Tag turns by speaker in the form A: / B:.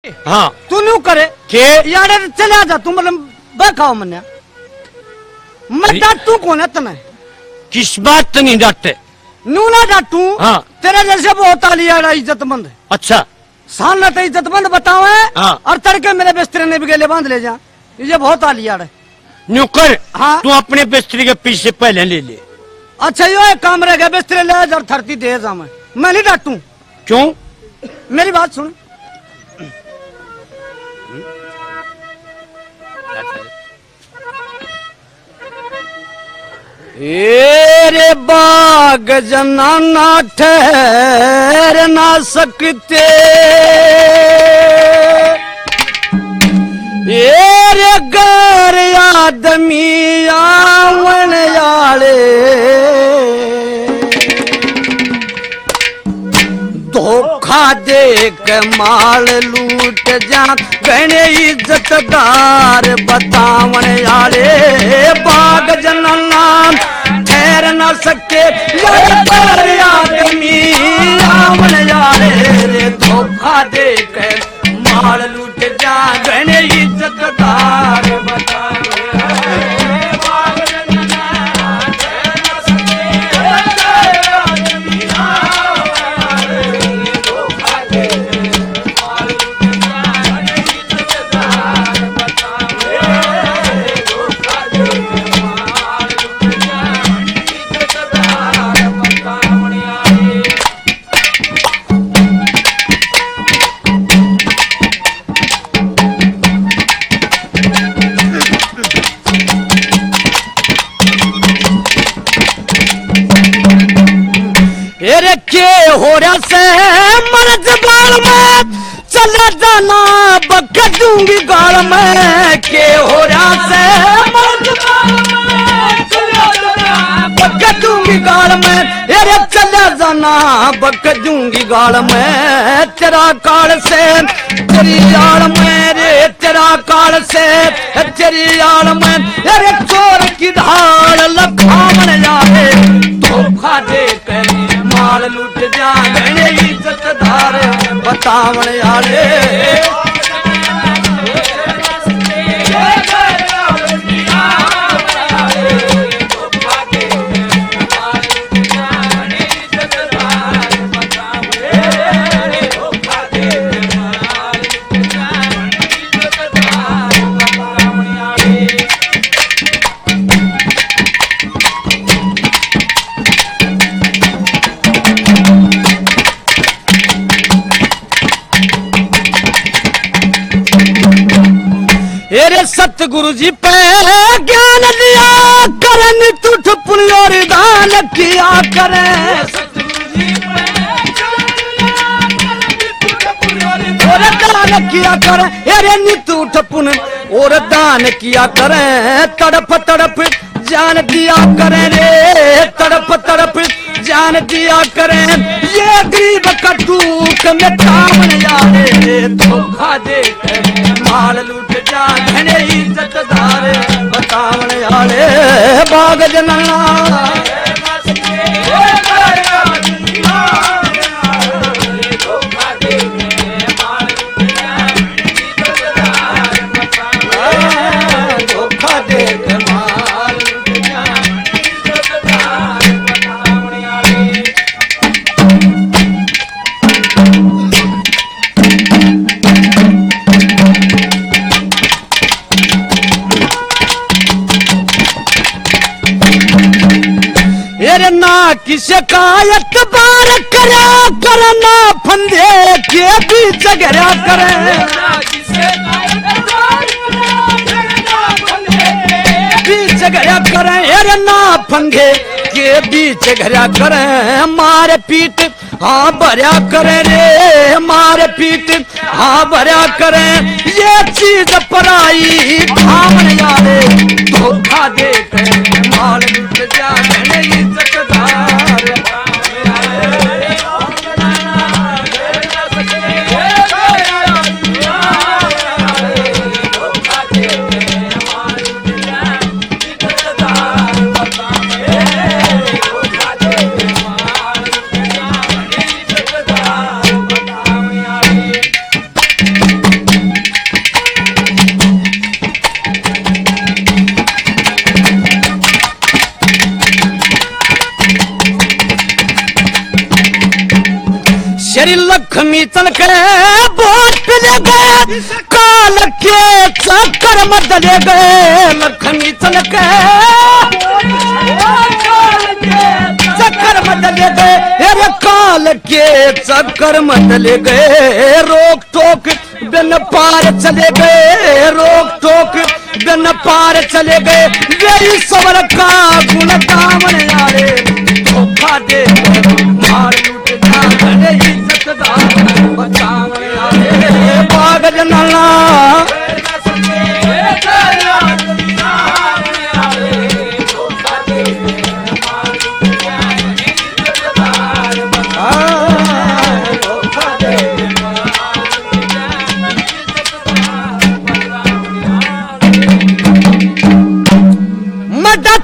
A: हाँ
B: तू न्यू करे
A: के
B: यार चला जा तू मतलब बैठाओ मन्या मैं डांटू कौन है तने
A: किस बात तो नहीं डांटते
B: न्यू ना डांटू
A: हाँ
B: तेरे जैसे बहुत आली यार इज्जतमंद
A: अच्छा
B: साल ना तो इज्जतमंद बताओ है
A: हाँ
B: और तड़के मेरे बिस्तरे ने भी गेले बांध ले जा ये बहुत आली यार है
A: न्यू कर
B: हाँ
A: तू अपने बिस्तरी के पीछे पहले ले ले
B: अच्छा यो एक काम रह गया बिस्तरे ले जब धरती दे जा मैं नहीं डांटू
A: क्यों
B: मेरी बात सुन रे बाग जनाना ठहर ना सकते रे घर आदमी आवन याले धोखा दे के माल लूट जा गहने इज्जतदार बतावन यारे बाग जनना ठहर न सके आदमी आवन यारे रे धोखा दे के माल लूट जा गहने इज्जतदार बतावन के हो रहा से मर्द बाल में चला जाना बकत दूंगी गाल में के हो रहा से मर्द बाल में चला जाना बकत दूंगी गाल में अरे चला जाना बकत दूंगी गाल में तेरा काल से तेरी यार में रे तेरा काल से तेरी यार में अरे चोर की धार लखावन जाए धोखा दे कर माल लूट जा गहने इज्जतदार बतावन यारे तेरे सतगुरु जी पे ज्ञान दिया करन तुठ पुण्योर दान किया करे और दान किया करे अरे नितुठ पुण्य और दान किया करे तड़प तड़प जान दिया करे रे तड़प तड़प जान दिया करे ये गरीब का दुख में कामन जाने धोखा दे माल लूट जा घने इज्जतदार बतावन यारे बाग जनना धोखा दे माल ना किसे का एतबार करे करना फंदे के बीच झगड़ा करे बीच झगड़ा करे अरे ना फंदे के बीच झगड़ा करे मार पीट हाँ भरा करे रे मार पीट हाँ भरा करे ये चीज पराई खावन यारे धोखा दे के माल लूट जा इज्जतदार चल के बोट ले गए काल के चक्कर में चले गए लखनी चल के चक्कर में चले गए अरे काल के चक्कर में चले गए रोक टोक बिन पार चले गए रोक टोक बिन पार चले गए मेरी सबर का गुण दामन यारे धोखा दे मार लूट इज्जतदार बचावन यारे बाग जनला